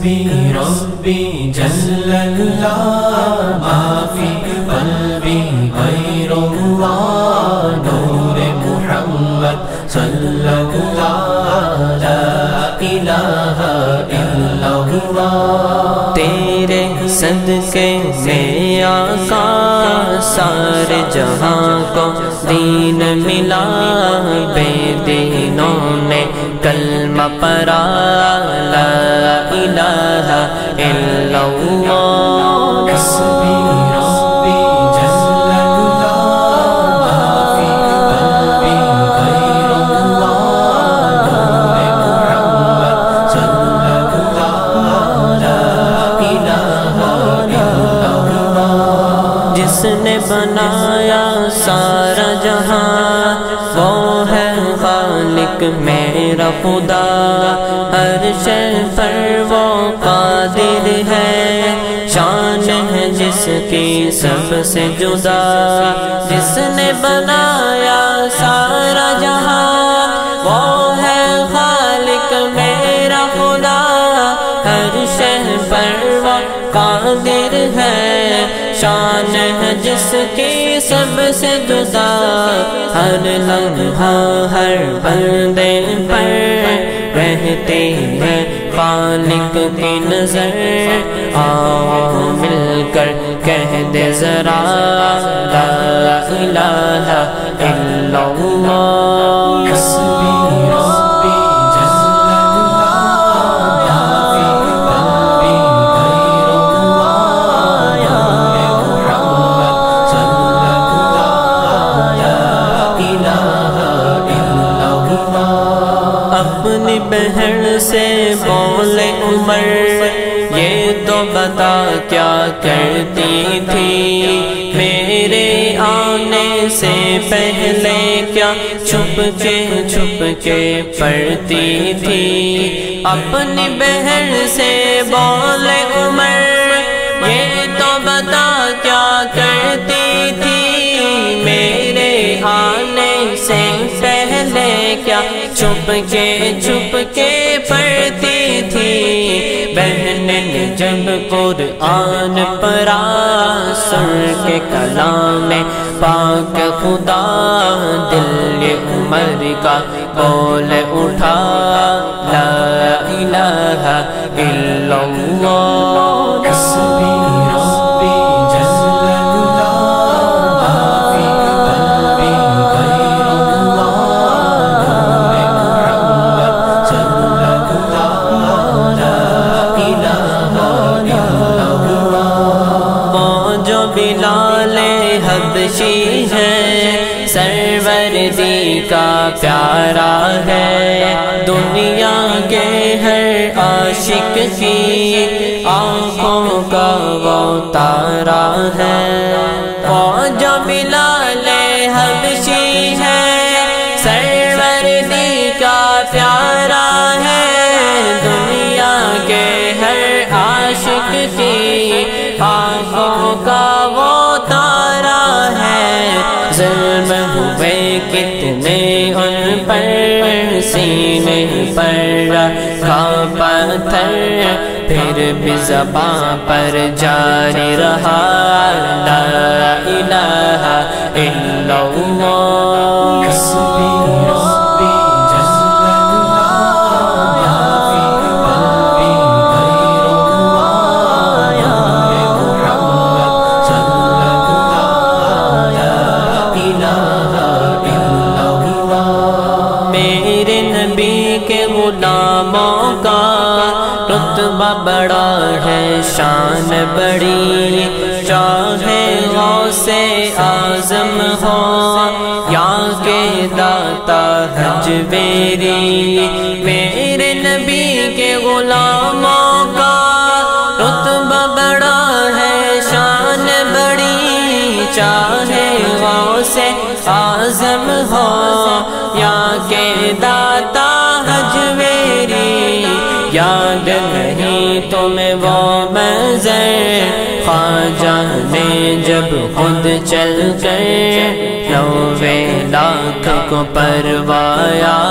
حسبي ربي جل الله ما في قلبي غير الله نور محمد صلى الله لا إله إلا الله تیرے صدقے میں آقا سارے جہاں کو دین ملا، بے دینوں نے کلمہ پڑھا لا الہ الا اللہ۔ حسبي ربي جل الله ما في قلبي غير الله نور محمد صلى الله لا إله إلا الله۔ جس نے بنایا سارا جہاں وہ ہے خالق میرا خدا، ہر شے پر وہ قادر ہے، شان ہے جس کی سب سے جدا۔ جس نے بنایا سارا جہاں وہ ہے خالق میرا خدا، ہر شے پر وہ قادر ہے، شان ہے جس کی سب سے جدا۔ ہر لمحہ ہر بندے پر رہتی ہے خالق کی نظر، آؤ مل کر کہہ دے ذرا لا الہ الا اللہ۔ حسبي ربي جل الله ما في قلبي غير الله نور محمد صلى الله لا إله إلا الله۔ اپنی بہن سے بولے عمر یہ تو بتا کیا کرتی تھی، میرے آنے سے پہلے کیا چھپ کے پڑھتی تھی۔ اپنی بہن سے بولے عمر یہ تو بتا کیا کرتی تھی، میرے آنے سے پہلے کیا چھپ کے پڑھتی تھی۔ بہن نے جب قرآن پڑھا سن کے کلام پاک خدا، دل عمر کا بول اٹھا لا الہ الا اللہ۔ حسبي ربي جل الله ما في قلبي غير الله نور محمد صلى الله لا إله إلا الله۔ وہ جو بلال حبشی ہے سروردی کا پیارا ہے، دنیا کے ہر عاشق کی آنکھوں کا وہ تارا ہے۔ وہ جو بلال حبشی ہے سروردی کا پیارا ہے، دنیا کے ہر عاشق کی آنکھوں کا وہ تارا ہے۔ ظلم ہوئے کتنے ان پر، سینے پر رکھا پتھر، پھر بھی زباں پر جاری رہا لا الہ الا اللہ۔ حسبي ربي جل الله ما في قلبي غير الله نور محمد صلى الله لا إله إلا الله۔ میرے نبی کے غلاموں کا رتبہ بڑا ہے، شان بڑی، چاہے غوث اعظم ہو یا کہ داتا حجویری، میرے نبی کے غلاموں کا رتبہ بڑا ہے، شان بڑی، چاہے غوث اعظم ہو یا کہ داتا حجویری۔ یاد نہیں تمہیں وہ منظر خواجہ نے جب خود چل کر 90 لاکھ کو پروایا